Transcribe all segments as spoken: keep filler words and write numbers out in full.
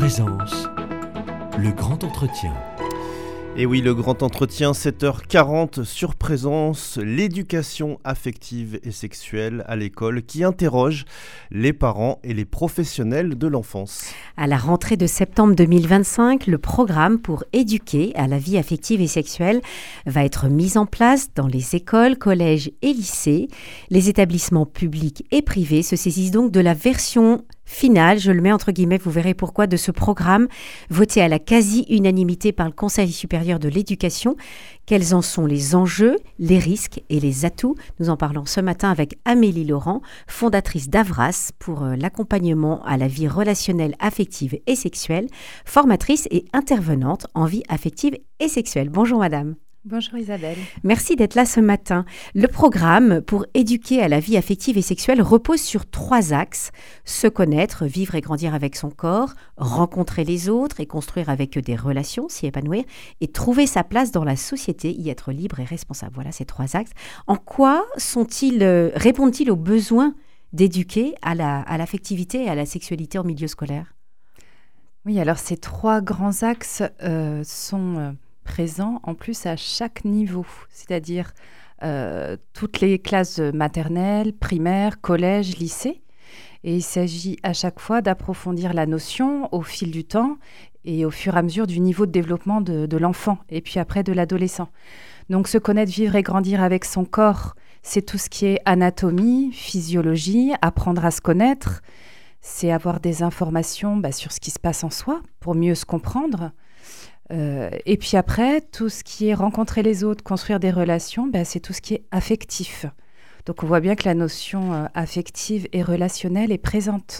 Présence, le grand entretien. Et oui, le grand entretien, sept heures quarante sur Présence, l'éducation affective et sexuelle à l'école qui interroge les parents et les professionnels de l'enfance. À la rentrée de septembre deux mille vingt-cinq, le programme pour éduquer à la vie affective et sexuelle va être mis en place dans les écoles, collèges et lycées. Les établissements publics et privés se saisissent donc de la version finale, je le mets entre guillemets, vous verrez pourquoi, de ce programme voté à la quasi-unanimité par le Conseil supérieur de l'éducation. Quels en sont les enjeux, les risques et les atouts? Nous en parlons ce matin avec Amélie Laurent, fondatrice d'Avras pour l'accompagnement à la vie relationnelle, affective et sexuelle, formatrice et intervenante en vie affective et sexuelle. Bonjour madame. Bonjour Isabelle. Merci d'être là ce matin. Le programme pour éduquer à la vie affective et sexuelle repose sur trois axes. Se connaître, vivre et grandir avec son corps, rencontrer les autres et construire avec eux des relations, s'y épanouir, et trouver sa place dans la société, y être libre et responsable. Voilà ces trois axes. En quoi sont-ils, euh, répondent-ils aux besoins d'éduquer à la, à l'affectivité et à la sexualité en milieu scolaire? Oui, alors ces trois grands axes euh, sont... Euh, présent en plus à chaque niveau, c'est-à-dire euh, toutes les classes maternelles, primaires, collèges, lycées. Et il s'agit à chaque fois d'approfondir la notion au fil du temps et au fur et à mesure du niveau de développement de, de l'enfant et puis après de l'adolescent. Donc se connaître, vivre et grandir avec son corps, c'est tout ce qui est anatomie, physiologie, apprendre à se connaître, c'est avoir des informations bah, sur ce qui se passe en soi pour mieux se comprendre. Euh, et puis après, tout ce qui est rencontrer les autres, construire des relations, ben, c'est tout ce qui est affectif. Donc on voit bien que la notion euh, affective et relationnelle est présente.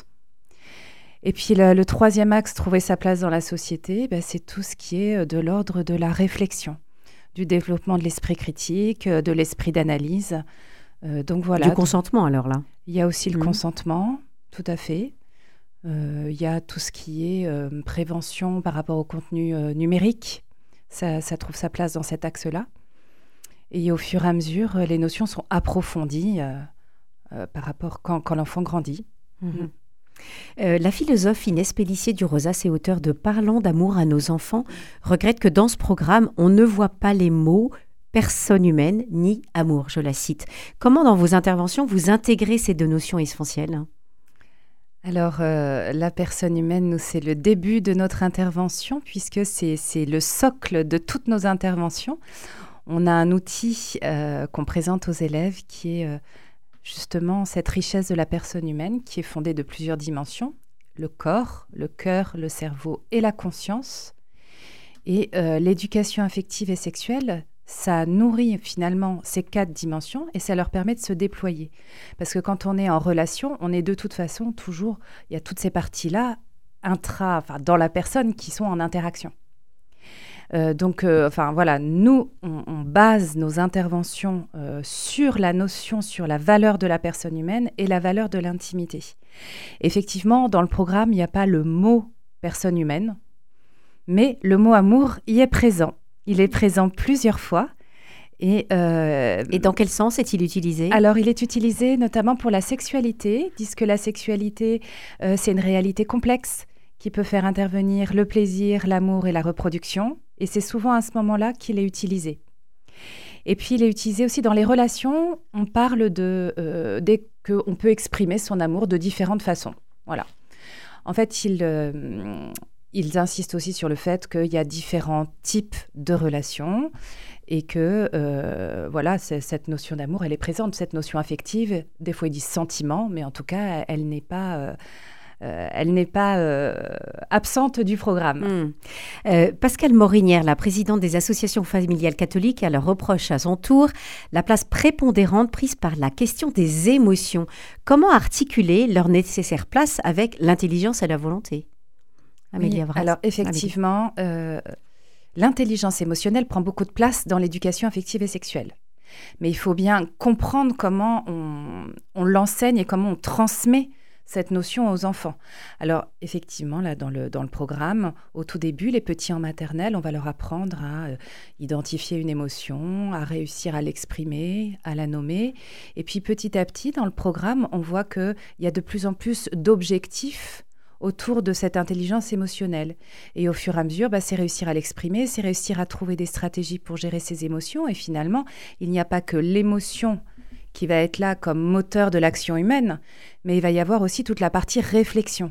Et puis le, le troisième axe, trouver sa place dans la société, ben, c'est tout ce qui est de l'ordre de la réflexion, du développement de l'esprit critique, de l'esprit d'analyse. Euh, donc voilà. Du consentement alors là. Il y a aussi le mmh. consentement, tout à fait. Il euh, y a tout ce qui est euh, prévention par rapport au contenu euh, numérique. Ça, ça trouve sa place dans cet axe-là. Et au fur et à mesure, euh, les notions sont approfondies euh, euh, par rapport quand, quand l'enfant grandit. Mmh. Mmh. Euh, la philosophe Inès Pélissier-du-Rosas et auteure de Parlons d'amour à nos enfants regrette que dans ce programme, on ne voit pas les mots personne humaine ni amour, je la cite. Comment dans vos interventions vous intégrez ces deux notions essentielles ? Alors, euh, la personne humaine, nous, c'est le début de notre intervention, puisque c'est, c'est le socle de toutes nos interventions. On a un outil euh, qu'on présente aux élèves qui est euh, justement cette richesse de la personne humaine, qui est fondée de plusieurs dimensions, le corps, le cœur, le cerveau et la conscience. Et euh, l'éducation affective et sexuelle, ça nourrit finalement ces quatre dimensions et ça leur permet de se déployer. Parce que quand on est en relation, on est de toute façon toujours, il y a toutes ces parties-là intra, enfin, dans la personne qui sont en interaction. Euh, donc, euh, enfin voilà, nous, on, on base nos interventions euh, sur la notion, sur la valeur de la personne humaine et la valeur de l'intimité. Effectivement, dans le programme, il n'y a pas le mot personne humaine, mais le mot amour y est présent. Il est présent plusieurs fois. Et, euh, et dans quel sens est-il utilisé ? Alors, il est utilisé notamment pour la sexualité. Ils disent que la sexualité, euh, c'est une réalité complexe qui peut faire intervenir le plaisir, l'amour et la reproduction. Et c'est souvent à ce moment-là qu'il est utilisé. Et puis, il est utilisé aussi dans les relations. On parle de, euh, dès qu'on peut exprimer son amour de différentes façons. Voilà. En fait, il... Euh, Ils insistent aussi sur le fait qu'il y a différents types de relations et que euh, voilà, c'est, cette notion d'amour, elle est présente, cette notion affective. Des fois, ils disent sentiment, mais en tout cas, elle n'est pas, euh, euh, elle n'est pas euh, absente du programme. Mmh. Euh, Pascale Morinière, la présidente des associations familiales catholiques, elle reproche à son tour la place prépondérante prise par la question des émotions. Comment articuler leur nécessaire place avec l'intelligence et la volonté ? Oui, alors effectivement, euh, l'intelligence émotionnelle prend beaucoup de place dans l'éducation affective et sexuelle. Mais il faut bien comprendre comment on, on l'enseigne et comment on transmet cette notion aux enfants. Alors effectivement, là, dans le, dans le programme, au tout début, les petits en maternelle, on va leur apprendre à euh, identifier une émotion, à réussir à l'exprimer, à la nommer. Et puis petit à petit, dans le programme, on voit qu'il y a de plus en plus d'objectifs autour de cette intelligence émotionnelle. Et au fur et à mesure, bah, c'est réussir à l'exprimer, c'est réussir à trouver des stratégies pour gérer ses émotions. Et finalement, il n'y a pas que l'émotion qui va être là comme moteur de l'action humaine, mais il va y avoir aussi toute la partie réflexion.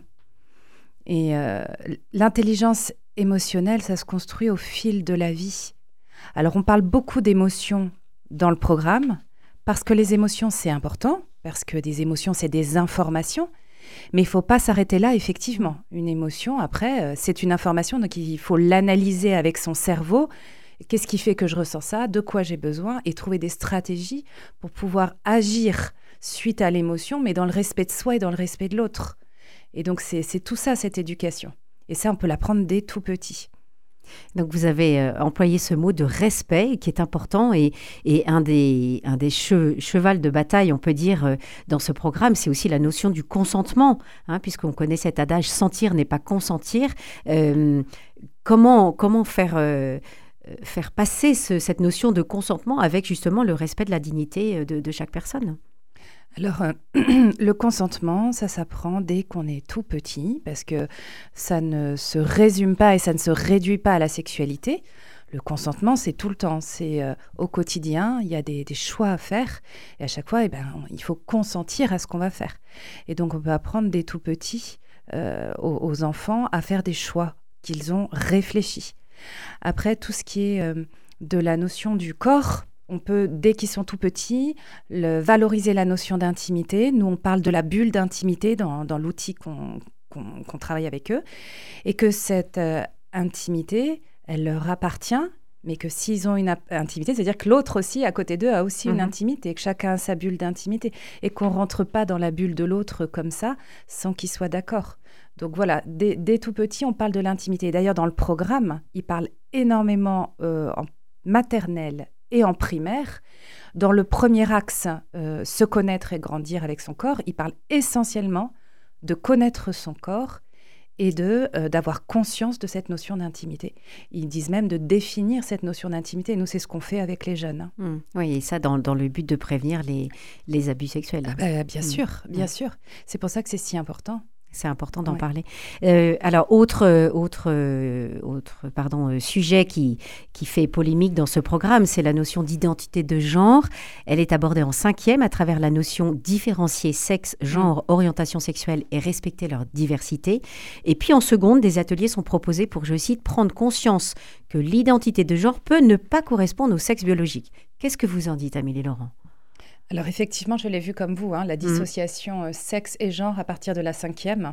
Et euh, l'intelligence émotionnelle, ça se construit au fil de la vie. Alors, on parle beaucoup d'émotions dans le programme, parce que les émotions, c'est important, parce que des émotions, c'est des informations. Mais il ne faut pas s'arrêter là, effectivement. Une émotion, après, euh, c'est une information, donc il faut l'analyser avec son cerveau. Qu'est-ce qui fait que je ressens ça? De quoi j'ai besoin? Et trouver des stratégies pour pouvoir agir suite à l'émotion, mais dans le respect de soi et dans le respect de l'autre. Et donc, c'est, c'est tout ça, cette éducation. Et ça, on peut l'apprendre dès tout petit. Donc, vous avez euh, employé ce mot de respect qui est important et, et un des, un des che- chevals de bataille, on peut dire, euh, dans ce programme, c'est aussi la notion du consentement, hein, puisqu'on connaît cet adage « sentir n'est pas consentir ». Euh, comment, comment faire, euh, faire passer ce, cette notion de consentement avec justement le respect de la dignité de, de chaque personne? Alors, euh, le consentement, ça s'apprend dès qu'on est tout petit, parce que ça ne se résume pas et ça ne se réduit pas à la sexualité. Le consentement, c'est tout le temps, c'est euh, au quotidien, il y a des, des choix à faire, et à chaque fois, eh ben, il faut consentir à ce qu'on va faire. Et donc, on peut apprendre dès tout petit euh, aux, aux enfants à faire des choix qu'ils ont réfléchis. Après, tout ce qui est euh, de la notion du corps, on peut, dès qu'ils sont tout petits, le, valoriser la notion d'intimité. Nous, on parle de la bulle d'intimité dans, dans l'outil qu'on, qu'on, qu'on travaille avec eux. Et que cette euh, intimité, elle leur appartient, mais que s'ils ont une ap- intimité, c'est-à-dire que l'autre aussi, à côté d'eux, a aussi mmh. une intimité, que chacun a sa bulle d'intimité. Et qu'on ne rentre pas dans la bulle de l'autre comme ça, sans qu'ils soient d'accord. Donc voilà, dès, dès tout petit, on parle de l'intimité. D'ailleurs, dans le programme, il parle énormément euh, en maternelle et en primaire. Dans le premier axe, euh, se connaître et grandir avec son corps, il parle essentiellement de connaître son corps et de, euh, d'avoir conscience de cette notion d'intimité. Ils disent même de définir cette notion d'intimité. Et nous, c'est ce qu'on fait avec les jeunes. Hein. Mmh. Oui, et ça dans, dans le but de prévenir les, les abus sexuels. Ah bah, bien mmh. sûr, bien mmh. sûr. C'est pour ça que c'est si important. C'est important d'en ouais. parler. Euh, alors, autre, autre, autre pardon, euh, sujet qui, qui fait polémique dans ce programme, c'est la notion d'identité de genre. Elle est abordée en cinquième à travers la notion différencier sexe, genre, mmh. orientation sexuelle et respecter leur diversité. Et puis en seconde, des ateliers sont proposés pour, je cite, prendre conscience que l'identité de genre peut ne pas correspondre au sexe biologique. Qu'est-ce que vous en dites, Amélie Laurent ? Alors effectivement, je l'ai vu comme vous, hein, la dissociation mmh. euh, sexe et genre à partir de la cinquième.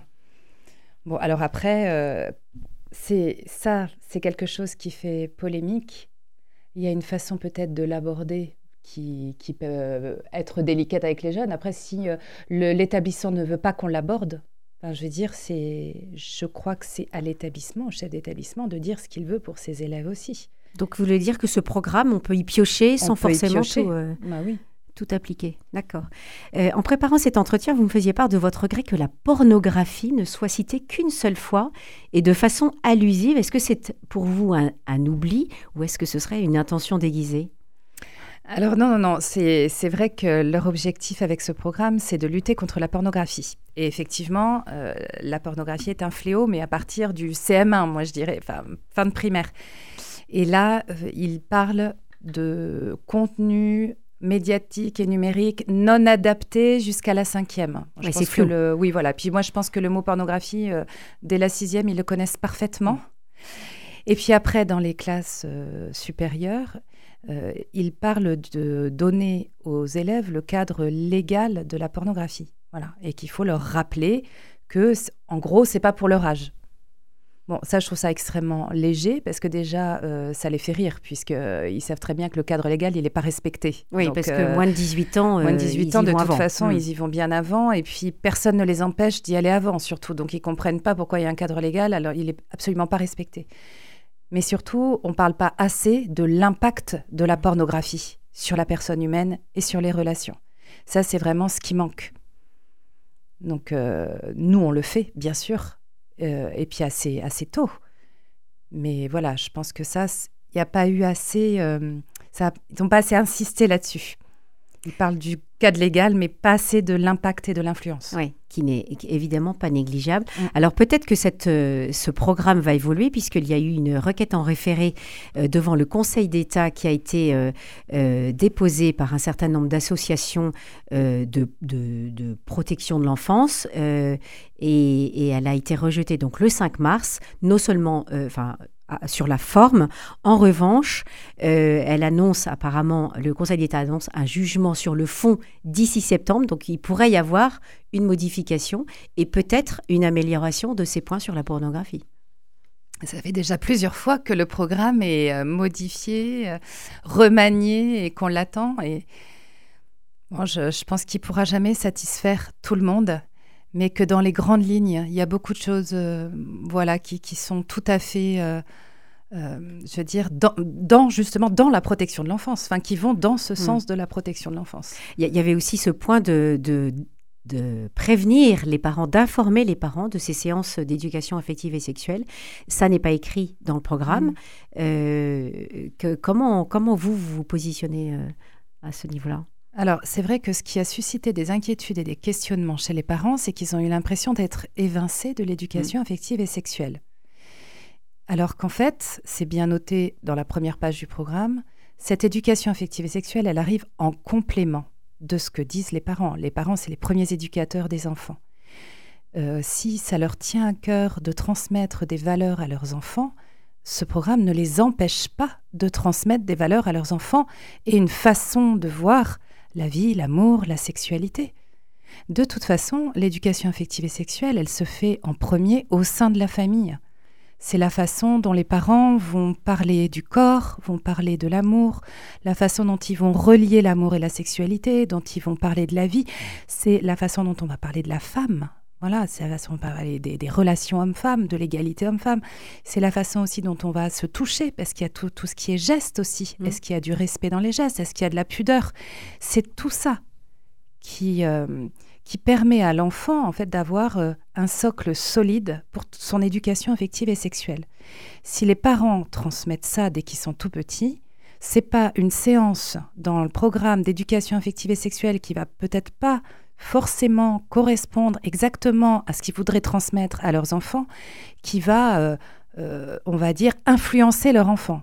Bon, alors après, euh, c'est, ça, c'est quelque chose qui fait polémique. Il y a une façon peut-être de l'aborder qui, qui peut être délicate avec les jeunes. Après, si euh, le, l'établissement ne veut pas qu'on l'aborde, enfin, je veux dire, c'est, je crois que c'est à l'établissement, au chef d'établissement, de dire ce qu'il veut pour ses élèves aussi. Donc, vous voulez dire que ce programme, on peut y piocher sans on peut forcément y piocher. tout... Euh... Bah oui. Tout appliqué, d'accord. Euh, en préparant cet entretien, vous me faisiez part de votre regret que la pornographie ne soit citée qu'une seule fois et de façon allusive. Est-ce que c'est pour vous un, un oubli ou est-ce que ce serait une intention déguisée ? Alors non, non, non, c'est, c'est vrai que leur objectif avec ce programme, c'est de lutter contre la pornographie. Et effectivement, euh, la pornographie est un fléau, mais à partir du C M un, moi je dirais, enfin, fin de primaire. Et là, euh, ils parlent de contenu médiatique et numérique non adapté jusqu'à la cinquième. Je ouais, pense c'est flou. Que le, oui, voilà. Puis moi, je pense que le mot pornographie, euh, dès la sixième, ils le connaissent parfaitement. Et puis après, dans les classes euh, supérieures, euh, ils parlent de donner aux élèves le cadre légal de la pornographie. Voilà. Et qu'il faut leur rappeler que, en gros, c'est pas pour leur âge. Bon, ça, je trouve ça extrêmement léger parce que déjà, euh, ça les fait rire puisqu'ils euh, savent très bien que le cadre légal, il n'est pas respecté. Oui, donc, parce euh, que moins de dix-huit ans, euh, moins de dix-huit ans, de toute avant. façon, mmh. ils y vont bien avant et puis personne ne les empêche d'y aller avant, surtout. Donc, ils ne comprennent pas pourquoi il y a un cadre légal, alors il n'est absolument pas respecté. Mais surtout, on ne parle pas assez de l'impact de la pornographie sur la personne humaine et sur les relations. Ça, c'est vraiment ce qui manque. Donc, euh, nous, on le fait, bien sûr. Euh, et puis assez, assez tôt. Mais voilà, je pense que ça, il n'y a pas eu assez... Euh, ça, ils n'ont pas assez insisté là-dessus. Il parle du cadre légal, mais pas assez de l'impact et de l'influence. Oui, qui n'est évidemment pas négligeable. Mm. Alors peut-être que cette, euh, ce programme va évoluer puisqu'il y a eu une requête en référé euh, devant le Conseil d'État qui a été euh, euh, déposée par un certain nombre d'associations euh, de, de, de protection de l'enfance euh, et, et elle a été rejetée donc le cinq mars, non seulement... Euh, sur la forme. En revanche, euh, elle annonce apparemment, le Conseil d'État annonce un jugement sur le fond d'ici septembre, donc il pourrait y avoir une modification et peut-être une amélioration de ces points sur la pornographie. Ça fait déjà plusieurs fois que le programme est euh, modifié, euh, remanié et qu'on l'attend. Et bon, je, je pense qu'il ne pourra jamais satisfaire tout le monde, mais que dans les grandes lignes, il y a beaucoup de choses euh, voilà, qui, qui sont tout à fait, euh, euh, je veux dire, dans, dans, justement dans la protection de l'enfance, enfin, qui vont dans ce sens mmh. de la protection de l'enfance. Il y, y avait aussi ce point de, de, de prévenir les parents, d'informer les parents de ces séances d'éducation affective et sexuelle. Ça n'est pas écrit dans le programme. Mmh. Euh, que, comment, comment vous vous positionnez euh, à ce niveau-là ? Alors, c'est vrai que ce qui a suscité des inquiétudes et des questionnements chez les parents, c'est qu'ils ont eu l'impression d'être évincés de l'éducation mmh. affective et sexuelle. Alors qu'en fait, c'est bien noté dans la première page du programme, cette éducation affective et sexuelle, elle arrive en complément de ce que disent les parents. Les parents, c'est les premiers éducateurs des enfants. Euh, si ça leur tient à cœur de transmettre des valeurs à leurs enfants, ce programme ne les empêche pas de transmettre des valeurs à leurs enfants et une façon de voir la vie, l'amour, la sexualité. De toute façon, l'éducation affective et sexuelle, elle se fait en premier au sein de la famille. C'est la façon dont les parents vont parler du corps, vont parler de l'amour, la façon dont ils vont relier l'amour et la sexualité, dont ils vont parler de la vie. C'est la façon dont on va parler de la femme. Voilà, c'est la façon dont on va parler des, des relations hommes-femmes, de l'égalité homme-femme. C'est la façon aussi dont on va se toucher, parce qu'il y a tout, tout ce qui est geste aussi. Mmh. Est-ce qu'il y a du respect dans les gestes ? Est-ce qu'il y a de la pudeur ? C'est tout ça qui, euh, qui permet à l'enfant en fait, d'avoir euh, un socle solide pour t- son éducation affective et sexuelle. Si les parents transmettent ça dès qu'ils sont tout petits, c'est pas une séance dans le programme d'éducation affective et sexuelle qui va peut-être pas forcément correspondre exactement à ce qu'ils voudraient transmettre à leurs enfants, qui va, euh, euh, on va dire, influencer leur enfant.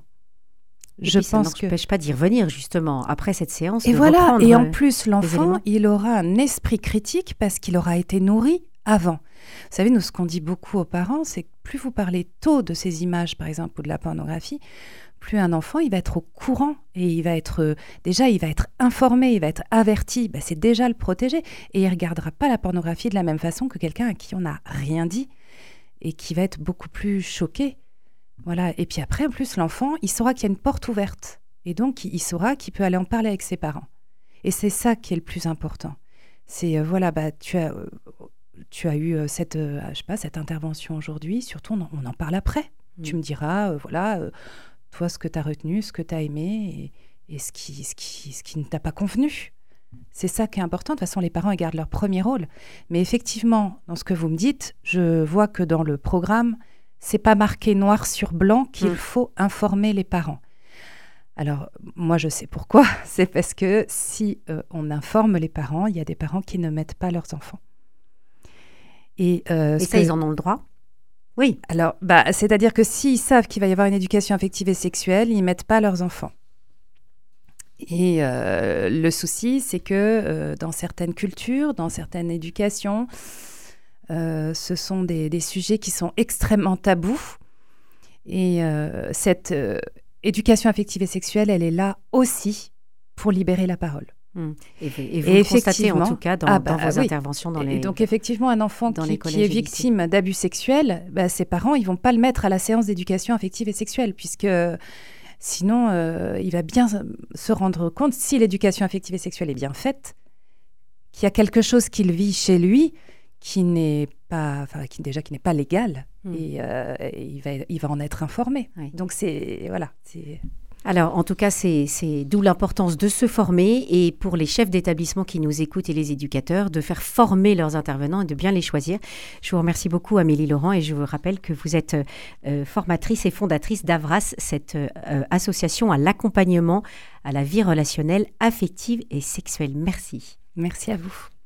Et je puis, pense ça n'empêche que... pas d'y revenir, justement, après cette séance. Et voilà, et en plus, l'enfant, il aura un esprit critique parce qu'il aura été nourri avant. Vous savez, nous, ce qu'on dit beaucoup aux parents, c'est que plus vous parlez tôt de ces images, par exemple, ou de la pornographie, plus un enfant, il va être au courant et il va être, euh, déjà, il va être informé, il va être averti. Ben, c'est déjà le protéger. Et il ne regardera pas la pornographie de la même façon que quelqu'un à qui on n'a rien dit et qui va être beaucoup plus choqué. Voilà. Et puis après, en plus, l'enfant, il saura qu'il y a une porte ouverte. Et donc, il saura qu'il peut aller en parler avec ses parents. Et c'est ça qui est le plus important. C'est, euh, voilà, bah, tu as, euh, tu as eu euh, cette, euh, je sais pas, cette intervention aujourd'hui. Surtout, on en, on en parle après. Mmh. Tu me diras, euh, voilà... Euh, toi, ce que tu as retenu, ce que tu as aimé et, et ce, qui, ce, qui, ce qui ne t'a pas convenu. C'est ça qui est important. De toute façon, les parents ils gardent leur premier rôle. Mais effectivement, dans ce que vous me dites, je vois que dans le programme, ce n'est pas marqué noir sur blanc qu'il mmh. faut informer les parents. Alors, moi, je sais pourquoi. C'est parce que si euh, on informe les parents, il y a des parents qui ne mettent pas leurs enfants. Et, euh, et ça, que... ils en ont le droit ? Oui, alors, bah, c'est-à-dire que s'ils savent qu'il va y avoir une éducation affective et sexuelle, ils ne mettent pas leurs enfants. Et euh, le souci, c'est que euh, dans certaines cultures, dans certaines éducations, euh, ce sont des, des sujets qui sont extrêmement tabous. Et euh, cette euh, éducation affective et sexuelle, elle est là aussi pour libérer la parole. Mmh. Et, et vous et le constatez en tout cas dans, ah bah, dans vos oui. interventions dans les... Et donc effectivement, un enfant qui, qui est victime d'abus sexuels, bah, ses parents, ils ne vont pas le mettre à la séance d'éducation affective et sexuelle, puisque sinon, euh, il va bien se rendre compte, si l'éducation affective et sexuelle est bien faite, qu'il y a quelque chose qu'il vit chez lui qui n'est pas, enfin, qui, déjà qui n'est pas légal, mmh. et, euh, et il, va, il va en être informé. Oui. Donc c'est... Voilà, c'est... Alors, en tout cas, c'est, c'est d'où l'importance de se former et pour les chefs d'établissement qui nous écoutent et les éducateurs, de faire former leurs intervenants et de bien les choisir. Je vous remercie beaucoup, Amélie Laurent, et je vous rappelle que vous êtes euh, formatrice et fondatrice d'Avras, cette euh, association à l'accompagnement à la vie relationnelle, affective et sexuelle. Merci. Merci à vous.